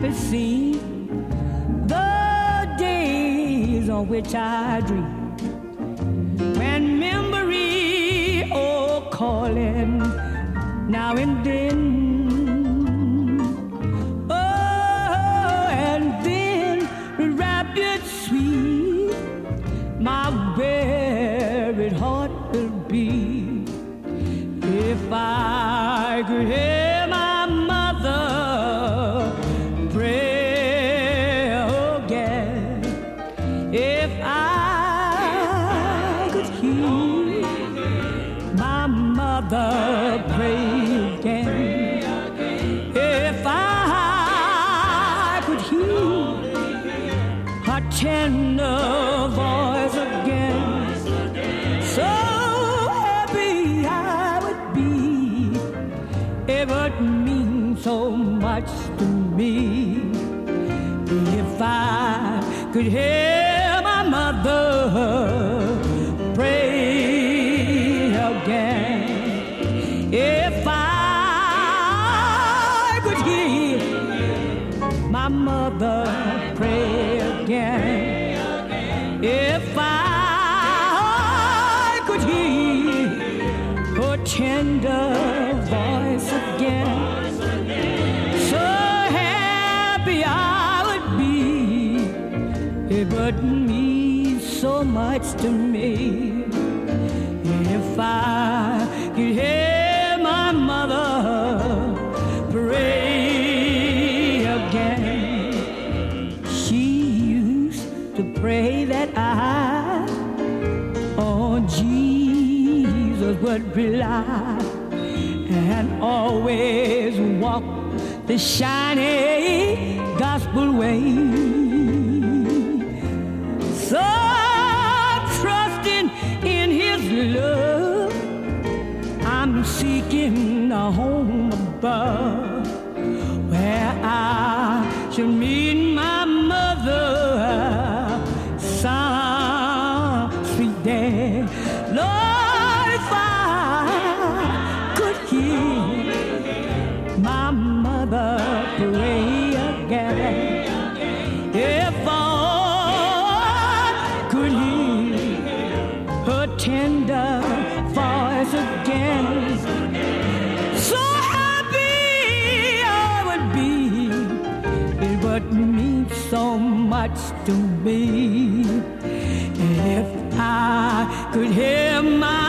happy scene, the days on which I dream. When memory, oh, calling now and then. Oh, and then rapid sweet, my buried heart will be. If I could hear my mother pray again, if I could hear my mother pray again, if I could hear her tender voice again, so happy I would be. It would mean so much to me if I could hear my mother pray again. If I could hear my mother pray again, if I could hear her tender voice again, so happy I would be. It would mean so much to me if I could hear my mother pray again. She used to pray that I on Jesus would rely and always walk the shiny gospel way. So trusting in his love, I'm seeking a home above where I should meet my mother, some sweet day. Lord, if I could hear my mother pray again, if I could hear her tender voice again, so happy I would be. It would mean so much to me if I could hear my